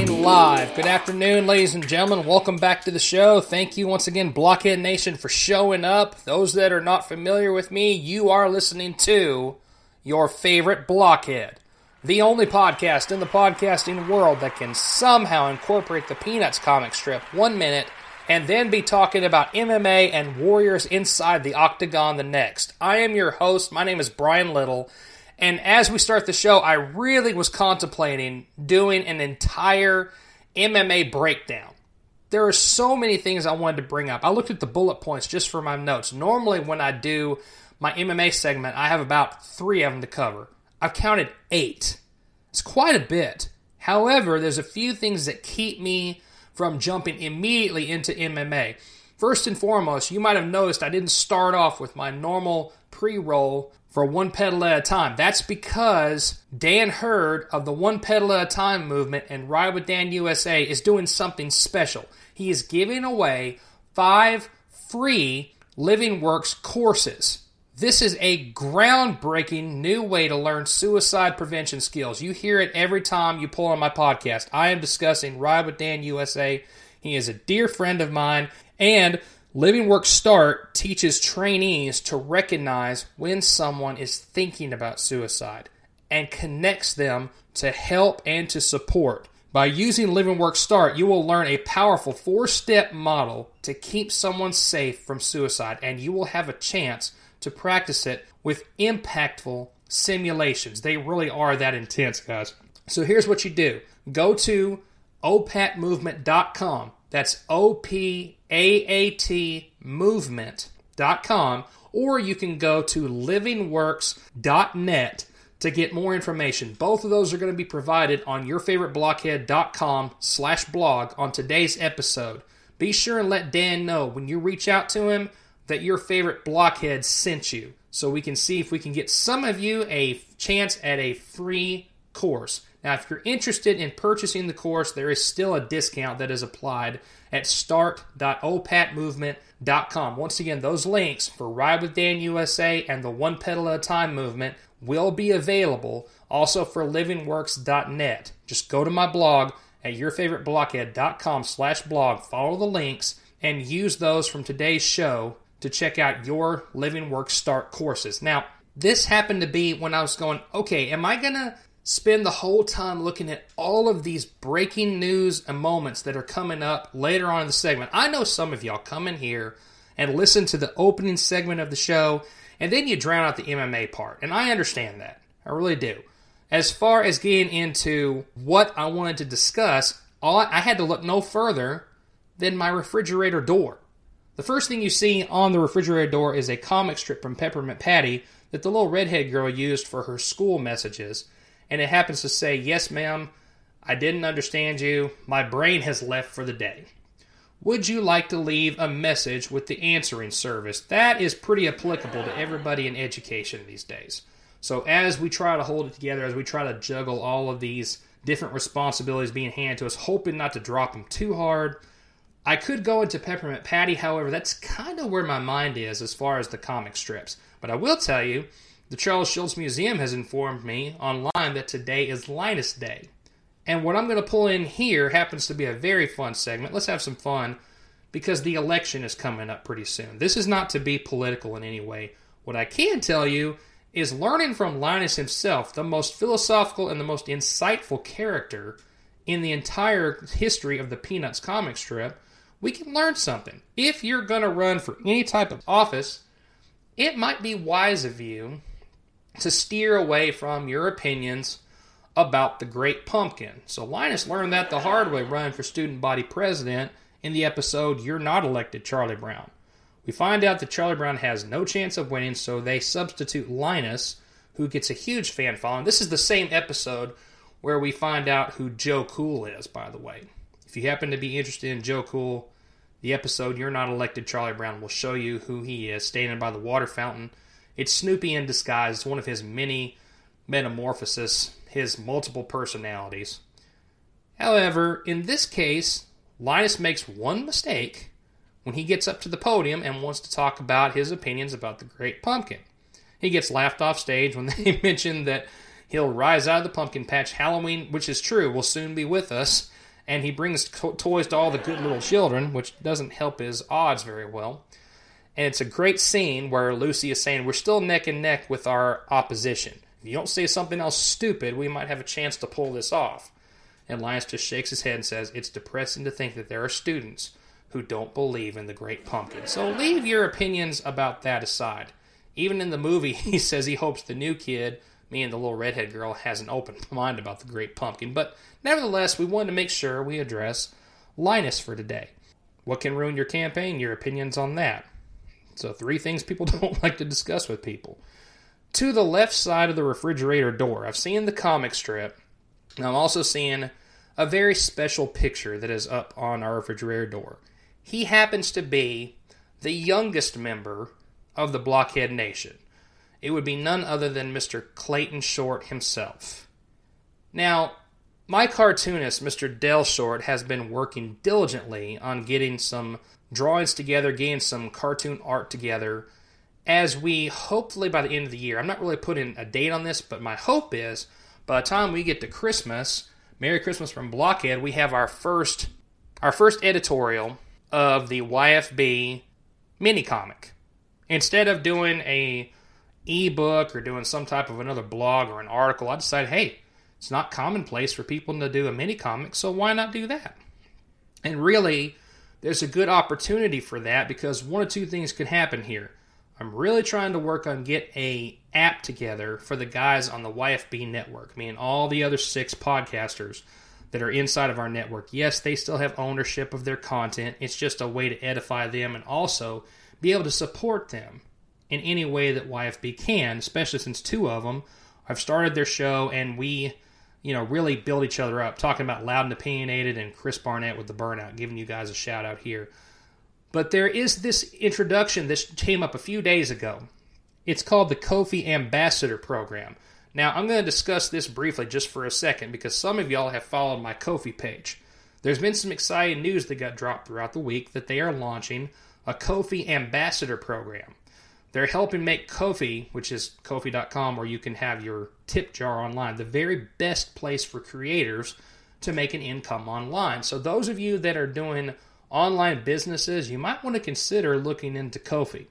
Broadcasting live. Good afternoon, ladies and gentlemen. Welcome back to the show. Thank you once again, Blockhead Nation, for showing up. Those that are not familiar with me, you are listening to your favorite Blockhead, the only podcast in the podcasting world that can somehow incorporate the Peanuts comic strip 1 minute and then be talking about MMA and warriors inside the octagon the next. I am your host. My name is Brian Little. And as we start the show, I really was contemplating doing an entire MMA breakdown. There are so many things I wanted to bring up. I looked at the bullet points just for my notes. Normally when I do my MMA segment, I have about 3 of them to cover. I've counted 8. It's quite a bit. However, there's a few things that keep me from jumping immediately into MMA. First and foremost, you might have noticed I didn't start off with my normal pre-roll for One Pedal at a Time. That's because Dan Hurd of the One Pedal at a Time movement and Ride with Dan USA is doing something special. He is giving away 5 free Living Works courses. This is a groundbreaking new way to learn suicide prevention skills. You hear it every time you pull on my podcast. I am discussing Ride with Dan USA. He is a dear friend of mine, and Living Works Start teaches trainees to recognize when someone is thinking about suicide and connects them to help and to support. By using Living Works Start, you will learn a powerful 4-step model to keep someone safe from suicide, and you will have a chance to practice it with impactful simulations. They really are that intense, guys. So here's what you do. Go to opatmovement.com. That's OPAAT movement.com, or you can go to livingworks.net to get more information. Both of those are going to be provided on yourfavoriteblockhead.com/blog on today's episode. Be sure and let Dan know when you reach out to him that your favorite blockhead sent you, so we can see if we can get some of you a chance at a free course. Now, if you're interested in purchasing the course, there is still a discount that is applied at start.opatmovement.com. Once again, those links for Ride with Dan USA and the One Pedal at a Time movement will be available also for livingworks.net. Just go to my blog at yourfavoriteblockhead.com/blog, follow the links, and use those from today's show to check out your Living Works Start courses. Now, this happened to be when I was going, okay, am I going to spend the whole time looking at all of these breaking news and moments that are coming up later on in the segment? I know some of y'all come in here and listen to the opening segment of the show, and then you drown out the MMA part. And I understand that. I really do. As far as getting into what I wanted to discuss, I had to look no further than my refrigerator door. The first thing you see on the refrigerator door is a comic strip from Peppermint Patty that the little redhead girl used for her school messages. And it happens to say, "Yes, ma'am, I didn't understand you. My brain has left for the day. Would you like to leave a message with the answering service?" That is pretty applicable to everybody in education these days. So as we try to hold it together, as we try to juggle all of these different responsibilities being handed to us, hoping not to drop them too hard, I could go into Peppermint Patty. However, that's kind of where my mind is as far as the comic strips. But I will tell you, the Charles Schulz Museum has informed me online that today is Linus Day. And what I'm going to pull in here happens to be a very fun segment. Let's have some fun because the election is coming up pretty soon. This is not to be political in any way. What I can tell you is learning from Linus himself, the most philosophical and the most insightful character in the entire history of the Peanuts comic strip, we can learn something. If you're going to run for any type of office, it might be wise of you to steer away from your opinions about the Great Pumpkin. So Linus learned that the hard way running for student body president in the episode You're Not Elected, Charlie Brown. We find out that Charlie Brown has no chance of winning, so they substitute Linus, who gets a huge fan following. This is the same episode where we find out who Joe Cool is, by the way. If you happen to be interested in Joe Cool, the episode You're Not Elected, Charlie Brown will show you who he is, standing by the water fountain. It's Snoopy in disguise. It's one of his many metamorphoses, his multiple personalities. However, in this case, Linus makes one mistake when he gets up to the podium and wants to talk about his opinions about the Great Pumpkin. He gets laughed off stage when they mention that he'll rise out of the pumpkin patch. Halloween, which is true, will soon be with us, and he brings toys to all the good little children, which doesn't help his odds very well. And it's a great scene where Lucy is saying, we're still neck and neck with our opposition. If you don't say something else stupid, we might have a chance to pull this off. And Linus just shakes his head and says, it's depressing to think that there are students who don't believe in the Great Pumpkin. So leave your opinions about that aside. Even in the movie, he says he hopes the new kid, me and the little redhead girl, has an open mind about the Great Pumpkin. But nevertheless, we wanted to make sure we address Linus for today. What can ruin your campaign? Your opinions on that. So 3 things people don't like to discuss with people. To the left side of the refrigerator door, I've seen the comic strip, and I'm also seeing a very special picture that is up on our refrigerator door. He happens to be the youngest member of the Blockhead Nation. It would be none other than Mr. Clayton Short himself. Now, my cartoonist, Mr. Dale Short, has been working diligently on getting some drawings together, getting some cartoon art together, as we hopefully by the end of the year, I'm not really putting a date on this, but my hope is by the time we get to Christmas, Merry Christmas from Blockhead, we have our first editorial of the YFB mini comic. Instead of doing a ebook or doing some type of another blog or an article, I decided, hey, it's not commonplace for people to do a mini comic, so why not do that? And really, there's a good opportunity for that because one of 2 things could happen here. I'm really trying to work on get a app together for the guys on the YFB network, meaning all the other 6 podcasters that are inside of our network. Yes, they still have ownership of their content. It's just a way to edify them and also be able to support them in any way that YFB can, especially since 2 of them have started their show and we, really build each other up. Talking about Loud and Opinionated and Chris Barnett with The Burnout, giving you guys a shout out here. But there is this introduction that came up a few days ago. It's called the Ko-fi Ambassador Program. Now, I'm going to discuss this briefly just for a second because some of y'all have followed my Ko-fi page. There's been some exciting news that got dropped throughout the week that they are launching a Ko-fi Ambassador Program. They're helping make Ko-fi, which is Ko-fi.com, where you can have your tip jar online, the very best place for creators to make an income online. So those of you that are doing online businesses, you might want to consider looking into Ko-fi.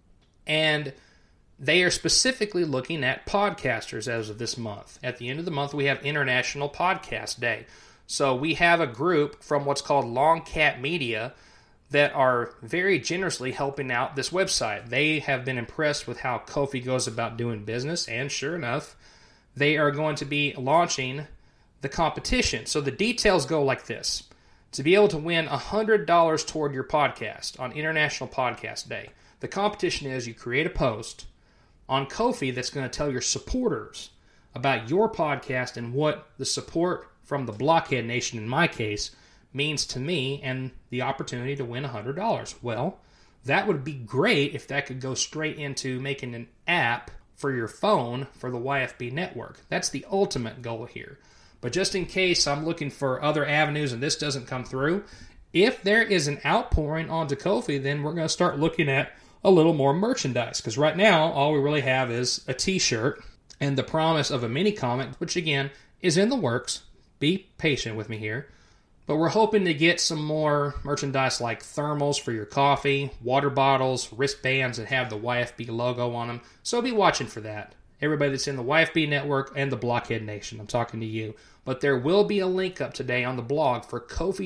And they are specifically looking at podcasters as of this month. At the end of the month, we have International Podcast Day. So we have a group from what's called Longcat Media that are very generously helping out this website. They have been impressed with how Ko-fi goes about doing business, and sure enough, they are going to be launching the competition. So the details go like this. To be able to win $100 toward your podcast on International Podcast Day, the competition is you create a post on Ko-fi that's going to tell your supporters about your podcast and what the support from the Blockhead Nation, in my case, means to me and the opportunity to win $100. Well, that would be great if that could go straight into making an app for your phone for the YFB network. That's the ultimate goal here. But just in case I'm looking for other avenues and this doesn't come through, if there is an outpouring onto Ko-fi, then we're going to start looking at a little more merchandise. Because right now, all we really have is a t-shirt and the promise of a mini comic, which again is in the works. Be patient with me here. But we're hoping to get some more merchandise like thermals for your coffee, water bottles, wristbands that have the YFB logo on them. So be watching for that. Everybody that's in the YFB network and the Blockhead Nation, I'm talking to you. But there will be a link up today on the blog for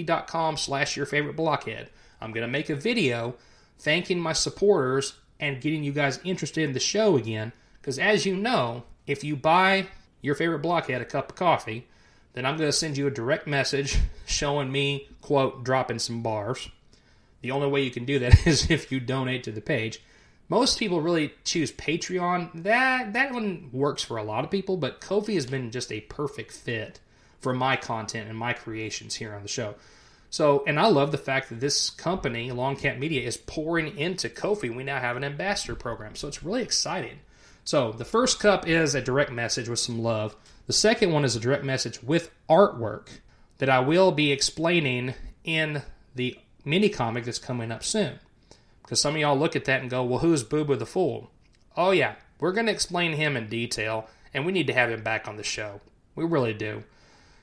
Ko-fi.com/yourfavoriteblockhead. I'm going to make a video thanking my supporters and getting you guys interested in the show again. Because as you know, if you buy your favorite blockhead a cup of coffee, then I'm going to send you a direct message showing me, quote, dropping some bars. The only way you can do that is if you donate to the page. Most people really choose Patreon. That one works for a lot of people, but Ko-fi has been just a perfect fit for my content and my creations here on the show. So, and I love the fact that this company, Longcat Media, is pouring into Ko-fi. We now have an ambassador program, so it's really exciting. So, the first cup is a direct message with some love. The second one is a direct message with artwork that I will be explaining in the mini comic that's coming up soon. Because some of y'all look at that and go, well, who's Boo Boo the Fool? Oh yeah, we're going to explain him in detail, and we need to have him back on the show. We really do.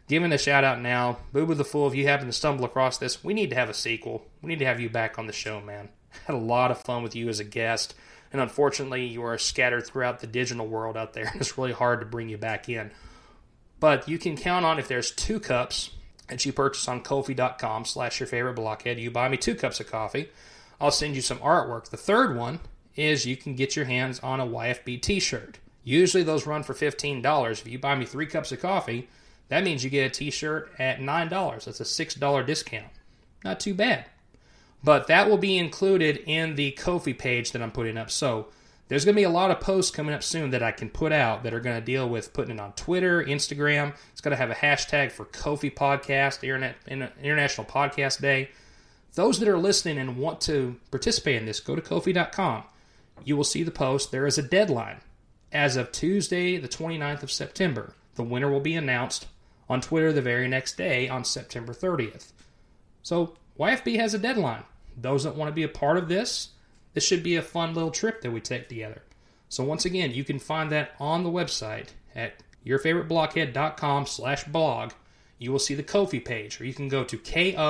giving a shout out now. Boo Boo the Fool, if you happen to stumble across this, we need to have a sequel. We need to have you back on the show, man. Had a lot of fun with you as a guest, and unfortunately you are scattered throughout the digital world out there. It's really hard to bring you back in. But you can count on, if there's 2 cups that you purchase on Ko-fi.com/yourfavoriteblockhead, you buy me 2 cups of coffee, I'll send you some artwork. The third one is you can get your hands on a YFB t-shirt. Usually those run for $15. If you buy me 3 cups of coffee, that means you get a t-shirt at $9. That's a $6 discount. Not too bad. But that will be included in the Ko-fi page that I'm putting up. So there's going to be a lot of posts coming up soon that I can put out that are going to deal with putting it on Twitter, Instagram. It's going to have a hashtag for Ko-fi Podcast, International Podcast Day. Those that are listening and want to participate in this, go to Ko-fi.com. You will see the post. There is a deadline. As of Tuesday, the 29th of September, the winner will be announced on Twitter the very next day on September 30th. So YFB has a deadline. Those that want to be a part of this should be a fun little trip that we take together. So once again, you can find that on the website at yourfavoriteblockhead.com/blog. You will see the Ko-fi page, or you can go to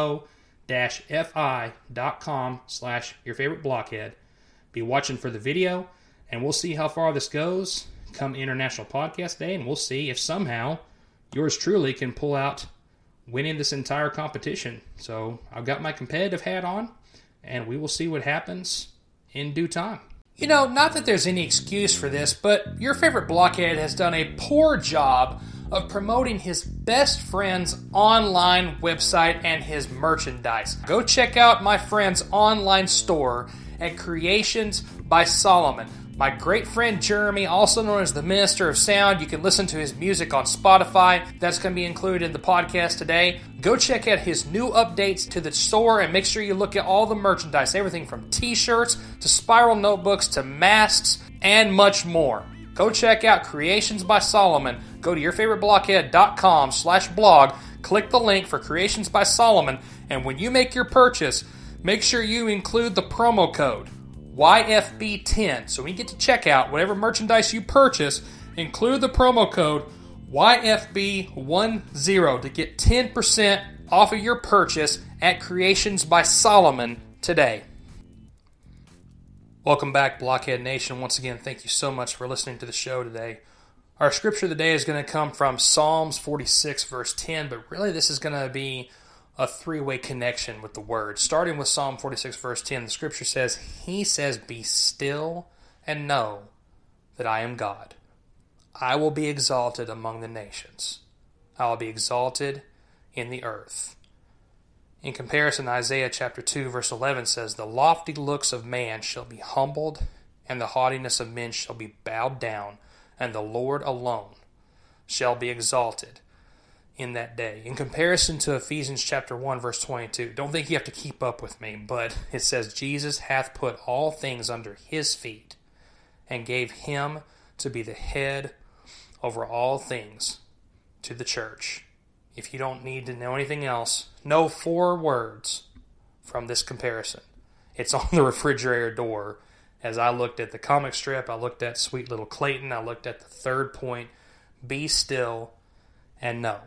ko-fi.com/yourfavoriteblockhead. Be watching for the video, and we'll see how far this goes come International Podcast Day, and we'll see if somehow yours truly can pull out winning this entire competition. So I've got my competitive hat on, and we will see what happens in due time. You know, not that there's any excuse for this, but Your Favorite Blockhead has done a poor job of promoting his best friend's online website and his merchandise. Go check out my friend's online store at Creations by Solomon. My great friend Jeremy, also known as the Minister of Sound, you can listen to his music on Spotify. That's going to be included in the podcast today. Go check out his new updates to the store and make sure you look at all the merchandise. Everything from t-shirts to spiral notebooks to masks and much more. Go check out Creations by Solomon. Go to yourfavoriteblockhead.com/blog. Click the link for Creations by Solomon. And when you make your purchase, make sure you include the promo code YFB10. So when you get to checkout, whatever merchandise you purchase, include the promo code YFB10 to get 10% off of your purchase at Creations by Solomon today. Welcome back, Blockhead Nation. Once again, thank you so much for listening to the show today. Our scripture of the day is going to come from Psalms 46, verse 10, but really this is going to be a three-way connection with the word. Starting with Psalm 46, verse 10, the scripture says, He says, "Be still and know that I am God. I will be exalted among the nations. I will be exalted in the earth." In comparison, Isaiah chapter 2, verse 11 says, "The lofty looks of man shall be humbled, and the haughtiness of men shall be bowed down, and the Lord alone shall be exalted in that day." In comparison to Ephesians chapter 1, verse 22, don't think you have to keep up with me, but it says, "Jesus hath put all things under his feet, and gave him to be the head over all things to the church." If you don't need to know anything else, know 4 words from this comparison. It's on the refrigerator door. As I looked at the comic strip, I looked at Sweet Little Clayton, I looked at the third point, be still and know.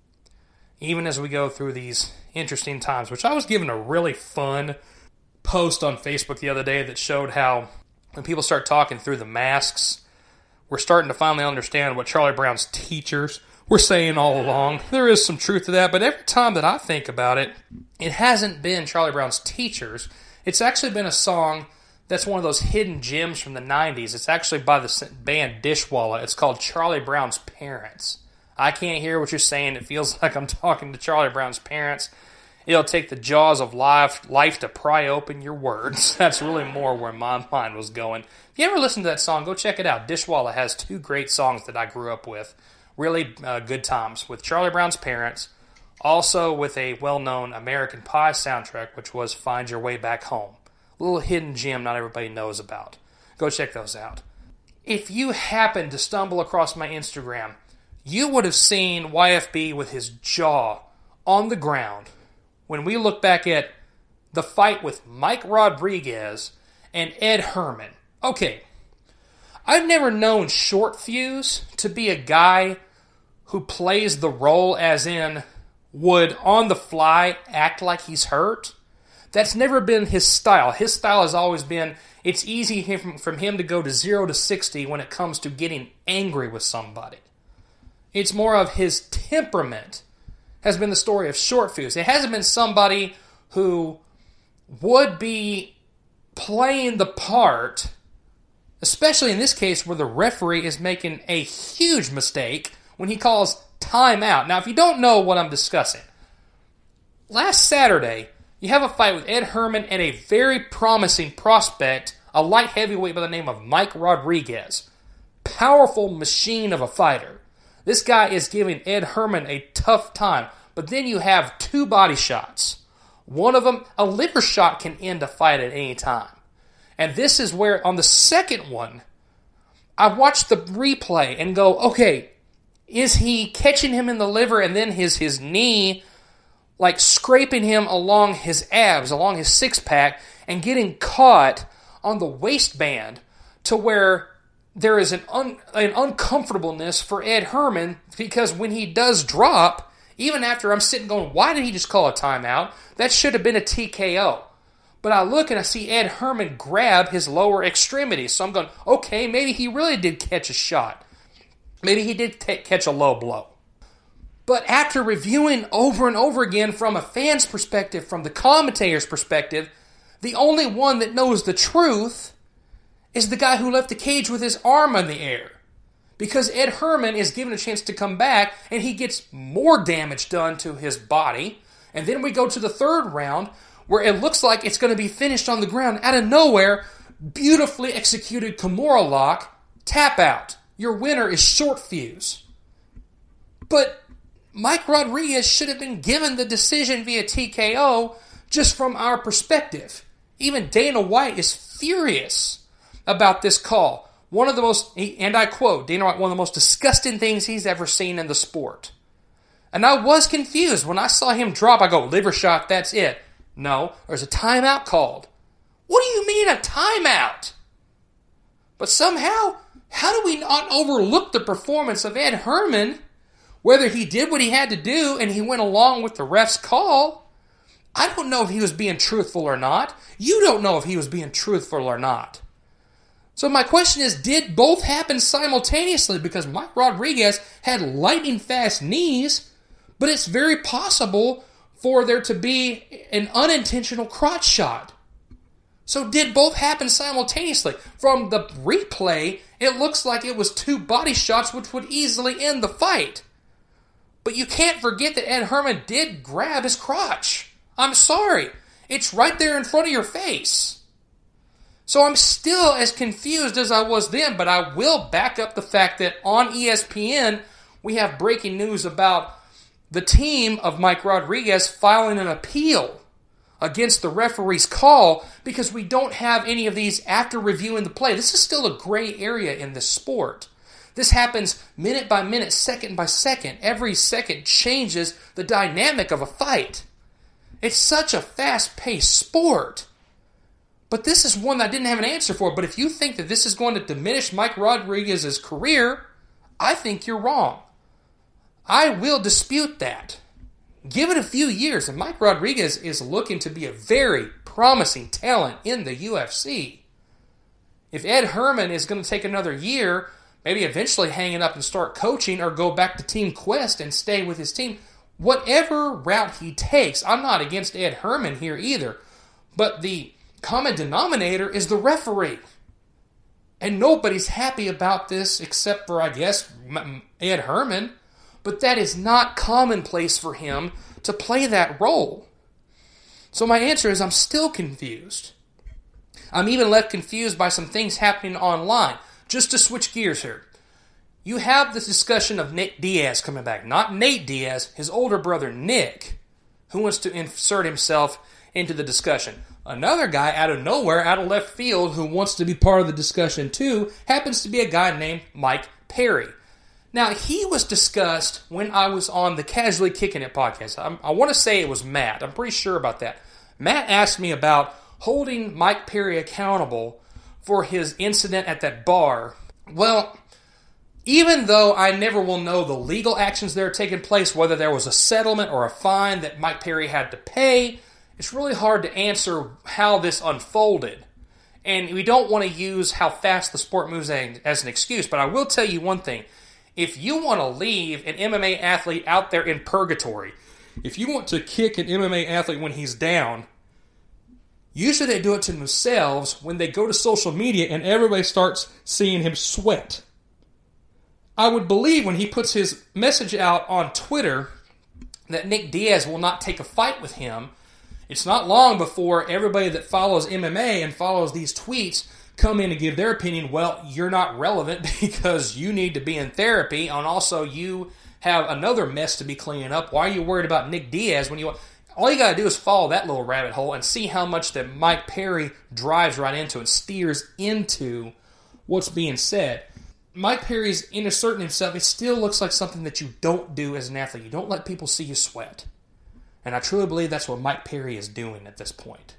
Even as we go through these interesting times, which I was given a really fun post on Facebook the other day that showed how when people start talking through the masks, we're starting to finally understand what Charlie Brown's teachers were saying all along. There is some truth to that, but every time that I think about it, it hasn't been Charlie Brown's teachers. It's actually been a song that's one of those hidden gems from the 90s. It's actually by the band Dishwalla. It's called Charlie Brown's Parents. I can't hear what you're saying. It feels like I'm talking to Charlie Brown's parents. It'll take the jaws of life to pry open your words. That's really more where my mind was going. If you ever listen to that song, go check it out. Dishwalla has 2 great songs that I grew up with. Really good times with Charlie Brown's Parents. Also with a well-known American Pie soundtrack, which was Find Your Way Back Home. A little hidden gem not everybody knows about. Go check those out. If you happen to stumble across my Instagram, you would have seen YFB with his jaw on the ground when we look back at the fight with Mike Rodriguez and Ed Herman. Okay, I've never known Short Fuse to be a guy who plays the role as in would on the fly act like he's hurt. That's never been his style. His style has always been, it's easy from him to go to 0 to 60 when it comes to getting angry with somebody. It's more of his temperament has been the story of short fuse. It hasn't been somebody who would be playing the part, especially in this case where the referee is making a huge mistake when he calls timeout. Now, if you don't know what I'm discussing, last Saturday, you have a fight with Ed Herman and a very promising prospect, a light heavyweight by the name of Mike Rodriguez. Powerful machine of a fighter. This guy is giving Ed Herman a tough time. But then you have 2 body shots. One of them, a liver shot can end a fight at any time. And this is where, on the second one, I watched the replay and go, okay, is he catching him in the liver and then his knee like scraping him along his abs, along his six-pack, and getting caught on the waistband to where there is an uncomfortableness for Ed Herman, because when he does drop, even after I'm sitting going, why did he just call a timeout? That should have been a TKO. But I look and I see Ed Herman grab his lower extremities. So I'm going, okay, maybe he really did catch a shot. Maybe he did catch a low blow. But after reviewing over and over again from a fan's perspective, from the commentator's perspective, the only one that knows the truth is the guy who left the cage with his arm in the air. Because Ed Herman is given a chance to come back, and he gets more damage done to his body. And then we go to the third round, where it looks like it's going to be finished on the ground. Out of nowhere, beautifully executed Kimura lock, tap out. Your winner is short fuse. But Mike Rodriguez should have been given the decision via TKO just from our perspective. Even Dana White is furious about this call. One of the most, and I quote, Dana White, one of the most disgusting things he's ever seen in the sport. And I was confused. When I saw him drop, I go, liver shot, that's it. No, there's a timeout called. What do you mean a timeout? But somehow, how do we not overlook the performance of Ed Herman? Whether he did what he had to do and he went along with the ref's call, I don't know if he was being truthful or not. You don't know if he was being truthful or not. So my question is, did both happen simultaneously? Because Mike Rodriguez had lightning fast knees, but it's very possible for there to be an unintentional crotch shot. So did both happen simultaneously? From the replay, it looks like it was 2 body shots which would easily end the fight. But you can't forget that Ed Herman did grab his crotch. I'm sorry. It's right there in front of your face. So I'm still as confused as I was then, but I will back up the fact that on ESPN, we have breaking news about the team of Mike Rodriguez filing an appeal against the referee's call because we don't have any of these after reviewing the play. This is still a gray area in this sport. This happens minute by minute, second by second. Every second changes the dynamic of a fight. It's such a fast-paced sport. But this is one that I didn't have an answer for. But if you think that this is going to diminish Mike Rodriguez's career, I think you're wrong. I will dispute that. Give it a few years, and Mike Rodriguez is looking to be a very promising talent in the UFC. If Ed Herman is going to take another year, maybe eventually hang it up and start coaching or go back to Team Quest and stay with his team, whatever route he takes, I'm not against Ed Herman here either. But the common denominator is the referee. And nobody's happy about this except for, I guess, Ed Herman. But that is not commonplace for him to play that role. So my answer is I'm still confused. I'm even left confused by some things happening online. Just to switch gears here. You have this discussion of Nick Diaz coming back. Not Nate Diaz, his older brother Nick, who wants to insert himself into the discussion. Another guy out of nowhere, out of left field, who wants to be part of the discussion too, happens to be a guy named Mike Perry. Now, he was discussed when I was on the Casually Kicking It podcast. I want to say it was Matt. I'm pretty sure about that. Matt asked me about holding Mike Perry accountable for his incident at that bar. Well, even though I never will know the legal actions that are taking place, whether there was a settlement or a fine that Mike Perry had to pay, it's really hard to answer how this unfolded. And we don't want to use how fast the sport moves as an excuse, but I will tell you one thing. If you want to leave an MMA athlete out there in purgatory, if you want to kick an MMA athlete when he's down, usually they do it to themselves when they go to social media and everybody starts seeing him sweat. I would believe when he puts his message out on Twitter that Nick Diaz will not take a fight with him, it's not long before everybody that follows MMA and follows these tweets come in and give their opinion. Well, you're not relevant because you need to be in therapy, and also you have another mess to be cleaning up. Why are you worried about Nick Diaz when all you got to do is follow that little rabbit hole and see how much that Mike Perry drives right into and steers into what's being said. Mike Perry's inserting himself. It still looks like something that you don't do as an athlete. You don't let people see you sweat. And I truly believe that's what Mike Perry is doing at this point.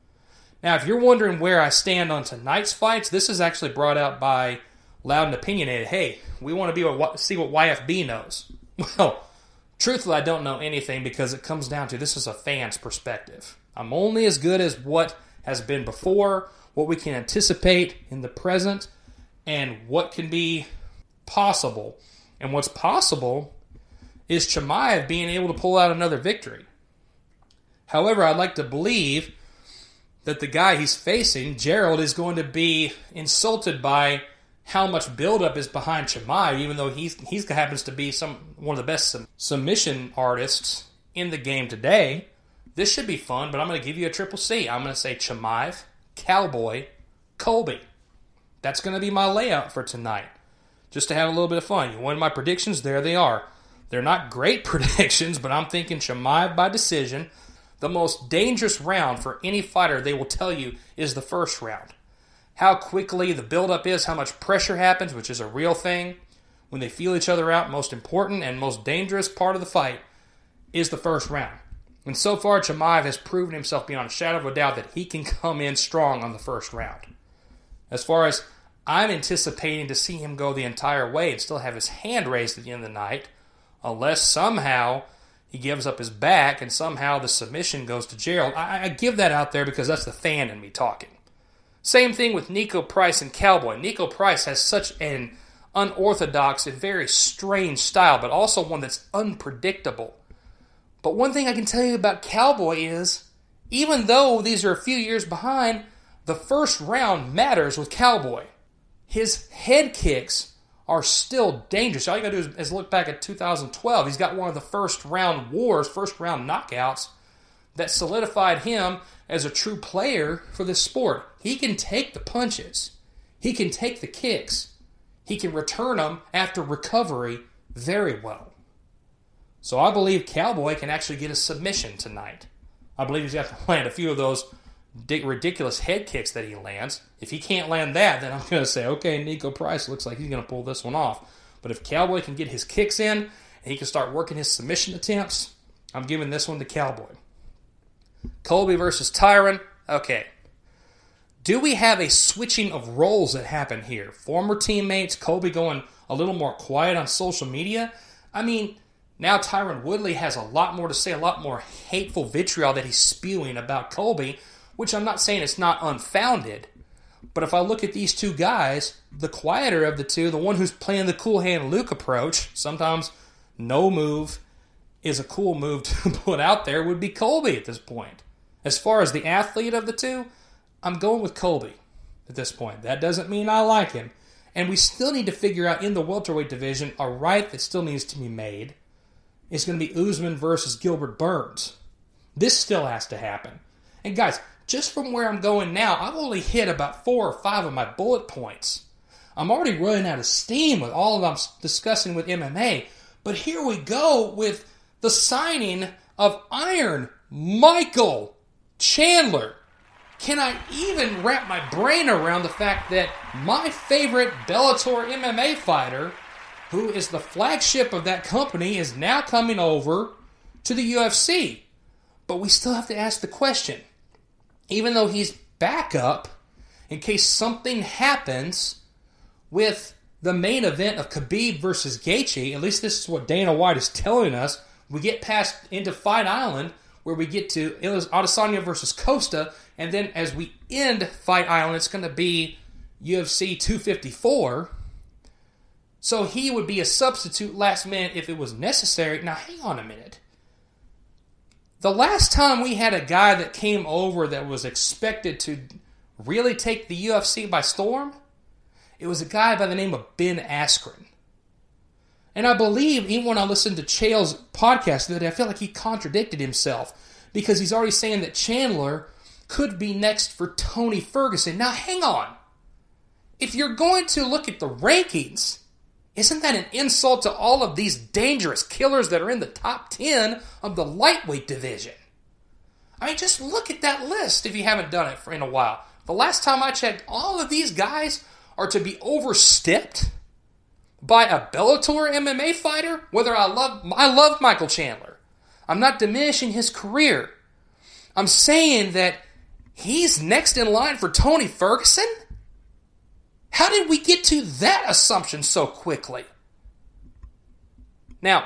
Now, if you're wondering where I stand on tonight's fights, this is actually brought out by Loud and Opinionated. Hey, we want to see what YFB knows. Well, truthfully, I don't know anything because it comes down to this is a fan's perspective. I'm only as good as what has been before, what we can anticipate in the present, and what can be possible. And what's possible is Chimaev being able to pull out another victory. However, I'd like to believe that the guy he's facing, Gerald, is going to be insulted by how much buildup is behind Chimaev, even though he happens to be one of the best submission artists in the game today. This should be fun, but I'm going to give you a triple C. I'm going to say Chimaev, Cowboy, Colby. That's going to be my layout for tonight, just to have a little bit of fun. You wanted my predictions? There they are. They're not great predictions, but I'm thinking Chimaev by decision. The most dangerous round for any fighter, they will tell you, is the first round. How quickly the buildup is, how much pressure happens, which is a real thing. When they feel each other out, most important and most dangerous part of the fight is the first round. And so far, Chimaev has proven himself beyond a shadow of a doubt that he can come in strong on the first round. As far as I'm anticipating to see him go the entire way and still have his hand raised at the end of the night, unless somehow he gives up his back and somehow the submission goes to Gerald. I give that out there because that's the fan in me talking. Same thing with Nico Price and Cowboy. Nico Price has such an unorthodox and very strange style, but also one that's unpredictable. But one thing I can tell you about Cowboy is, even though these are a few years behind, the first round matters with Cowboy. His head kicks are still dangerous. All you got to do is look back at 2012. He's got one of the first round knockouts that solidified him as a true player for this sport. He can take the punches. He can take the kicks. He can return them after recovery very well. So I believe Cowboy can actually get a submission tonight. I believe he's got to land a few of those ridiculous head kicks that he lands. If he can't land that, then I'm going to say, okay, Nico Price looks like he's going to pull this one off. But if Cowboy can get his kicks in and he can start working his submission attempts, I'm giving this one to Cowboy. Colby versus Tyron. Okay. Do we have a switching of roles that happened here? Former teammates, Colby going a little more quiet on social media? I mean, now Tyron Woodley has a lot more to say, a lot more hateful vitriol that he's spewing about Colby, which I'm not saying it's not unfounded. But if I look at these two guys, the quieter of the two, the one who's playing the cool hand Luke approach, sometimes no move is a cool move to put out there, would be Colby at this point. As far as the athlete of the two, I'm going with Colby at this point. That doesn't mean I like him. And we still need to figure out in the welterweight division a right that still needs to be made. It's going to be Usman versus Gilbert Burns. This still has to happen. And guys, just from where I'm going now, I've only hit about 4 or 5 of my bullet points. I'm already running out of steam with all of I'm discussing with MMA. But here we go with the signing of Iron Michael Chandler. Can I even wrap my brain around the fact that my favorite Bellator MMA fighter, who is the flagship of that company, is now coming over to the UFC? But we still have to ask the question. Even though he's backup, in case something happens with the main event of Khabib versus Gaethje, at least this is what Dana White is telling us, we get past into Fight Island, where we get to Adesanya versus Costa, and then as we end Fight Island, it's going to be UFC 254. So he would be a substitute last minute if it was necessary. Now, hang on a minute. The last time we had a guy that came over that was expected to really take the UFC by storm, it was a guy by the name of Ben Askren. And I believe, even when I listened to Chael's podcast the other day, I felt like he contradicted himself because he's already saying that Chandler could be next for Tony Ferguson. Now, hang on. If you're going to look at the rankings, isn't that an insult to all of these dangerous killers that are in the top 10 of the lightweight division? I mean, just look at that list if you haven't done it in a while. The last time I checked, all of these guys are to be overstepped by a Bellator MMA fighter. Whether I love Michael Chandler. I'm not diminishing his career. I'm saying that he's next in line for Tony Ferguson? How did we get to that assumption so quickly? Now,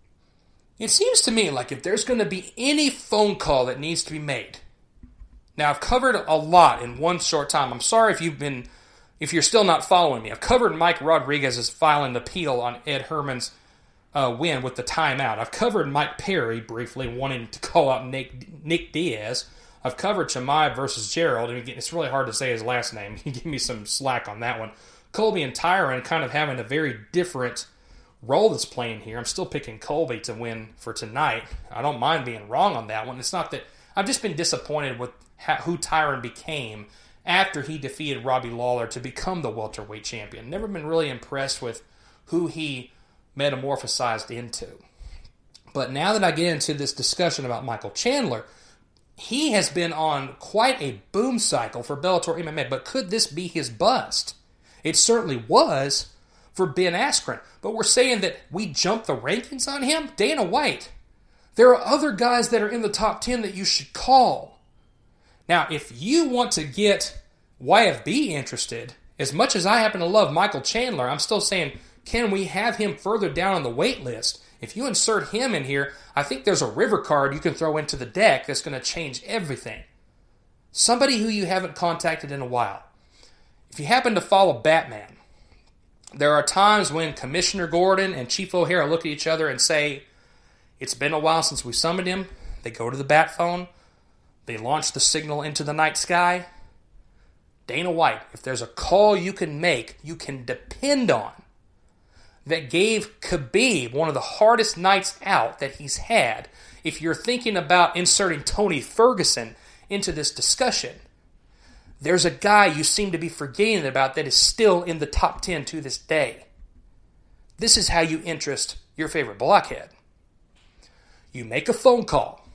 it seems to me like if there's going to be any phone call that needs to be made. Now, I've covered a lot in one short time. I'm sorry if you're still not following me. I've covered Mike Rodriguez's filing appeal on Ed Herman's win with the timeout. I've covered Mike Perry briefly wanting to call out Nick Diaz. I've covered Chimaev versus Gerald, and again, it's really hard to say his last name. You give me some slack on that one. Colby and Tyron kind of having a very different role that's playing here. I'm still picking Colby to win for tonight. I don't mind being wrong on that one. It's not that I've just been disappointed with who Tyron became after he defeated Robbie Lawler to become the welterweight champion. Never been really impressed with who he metamorphosized into. But now that I get into this discussion about Michael Chandler, he has been on quite a boom cycle for Bellator MMA, but could this be his bust? It certainly was for Ben Askren, but we're saying that we jumped the rankings on him? Dana White, there are other guys that are in the top 10 that you should call. Now, if you want to get YFB interested, as much as I happen to love Michael Chandler, I'm still saying, can we have him further down on the wait list? If you insert him in here, I think there's a river card you can throw into the deck that's going to change everything. Somebody who you haven't contacted in a while. If you happen to follow Batman, there are times when Commissioner Gordon and Chief O'Hara look at each other and say, it's been a while since we summoned him. They go to the bat phone. They launch the signal into the night sky. Dana White, if there's a call you can make, you can depend on, that gave Khabib one of the hardest nights out that he's had, if you're thinking about inserting Tony Ferguson into this discussion, there's a guy you seem to be forgetting about that is still in the top 10 to this day. This is how you interest your favorite blockhead. You make a phone call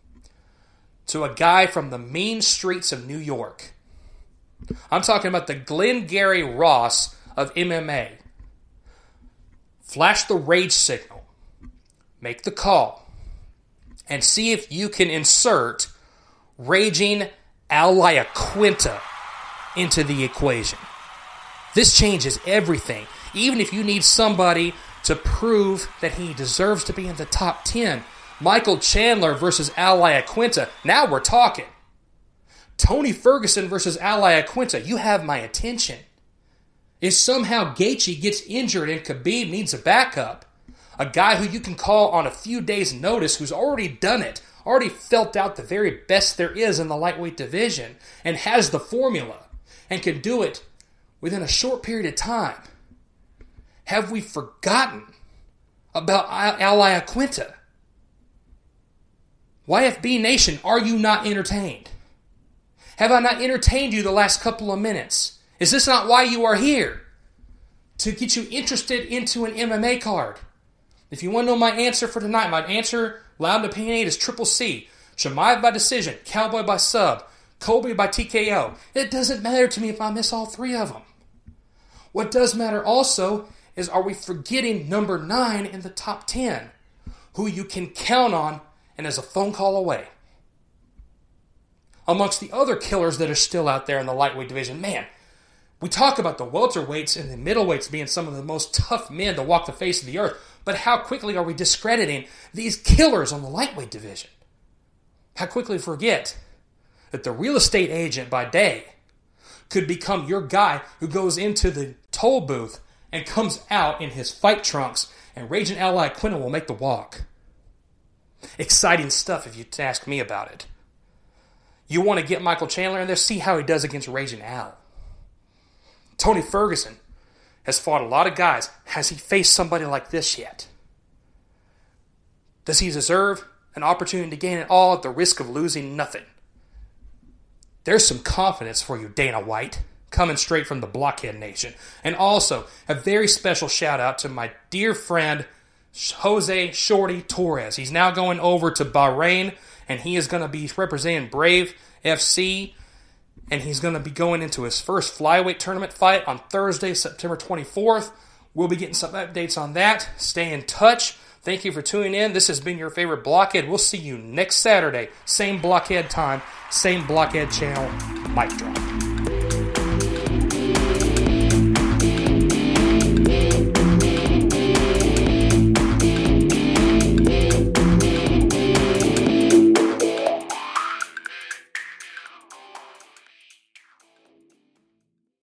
to a guy from the mean streets of New York. I'm talking about the Glengarry Ross of MMA. Flash the rage signal, make the call, and see if you can insert raging Al Iaquinta into the equation. This changes everything. Even if you need somebody to prove that he deserves to be in the top 10, Michael Chandler versus Al Iaquinta, now we're talking. Tony Ferguson versus Al Iaquinta, you have my attention. If somehow Gaethje gets injured and Khabib needs a backup, a guy who you can call on a few days' notice who's already done it, already felt out the very best there is in the lightweight division, and has the formula, and can do it within a short period of time, have we forgotten about Al Iaquinta? YFB Nation, are you not entertained? Have I not entertained you the last couple of minutes? Is this not why you are here? To get you interested into an MMA card. If you want to know my answer for tonight, my answer, loud and opinionated, is Triple C. Chimaev by decision, Cowboy by sub, Colby by TKO. It doesn't matter to me if I miss all three of them. What does matter also is, are we forgetting number 9 in the top 10, who you can count on and is a phone call away? Amongst the other killers that are still out there in the lightweight division, man, We talk about the welterweights and the middleweights being some of the most tough men to walk the face of the earth, but how quickly are we discrediting these killers on the lightweight division? How quickly forget that the real estate agent by day could become your guy who goes into the toll booth and comes out in his fight trunks, and Raging Ally Quinlan will make the walk. Exciting stuff if you ask me about it. You want to get Michael Chandler in there, see how he does against Raging Al. Tony Ferguson has fought a lot of guys. Has he faced somebody like this yet? Does he deserve an opportunity to gain it all at the risk of losing nothing? There's some confidence for you, Dana White, coming straight from the Blockhead Nation. And also, a very special shout out to my dear friend, Jose Shorty Torres. He's now going over to Bahrain, and he is going to be representing Brave FC, and he's going to be going into his first flyweight tournament fight on Thursday, September 24th. We'll be getting some updates on that. Stay in touch. Thank you for tuning in. This has been your favorite Blockhead. We'll see you next Saturday. Same Blockhead time, same Blockhead channel. Mic drop.